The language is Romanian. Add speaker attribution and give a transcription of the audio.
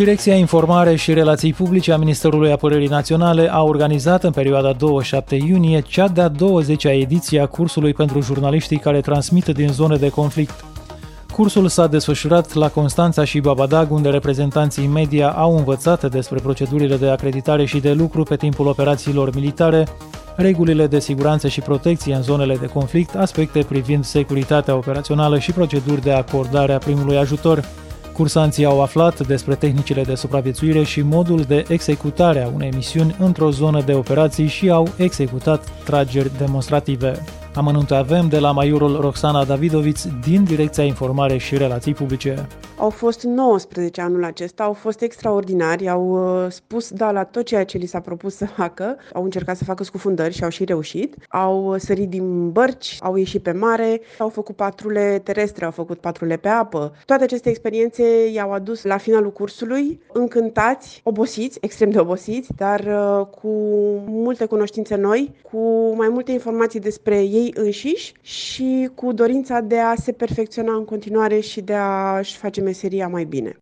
Speaker 1: Direcția Informare și Relații Publice a Ministerului Apărării Naționale a organizat în perioada 2-7 iunie cea de-a 20-a ediție a cursului pentru jurnaliștii care transmit din zone de conflict. Cursul s-a desfășurat la Constanța și Babadag, unde reprezentanții media au învățat despre procedurile de acreditare și de lucru pe timpul operațiilor militare, regulile de siguranță și protecție în zonele de conflict, aspecte privind securitatea operațională și proceduri de acordare a primului ajutor. Cursanții au aflat despre tehnicile de supraviețuire și modul de executare a unei misiuni într-o zonă de operații și au executat trageri demonstrative. Amănunte avem de la majorul Roxana Davidoviț din Direcția Informare și Relații Publice.
Speaker 2: Au fost 19 anul acesta, au fost extraordinari, au spus da la tot ceea ce li s-a propus să facă, au încercat să facă scufundări și au și reușit, au sărit din bărci, au ieșit pe mare, au făcut patrule terestre, au făcut patrule pe apă. Toate aceste experiențe i-au adus la finalul cursului încântați, obosiți, extrem de obosiți, dar cu multe cunoștințe noi, cu mai multe informații despre ei înșiși și cu dorința de a se perfecționa în continuare și de a-și face meseria mai bine.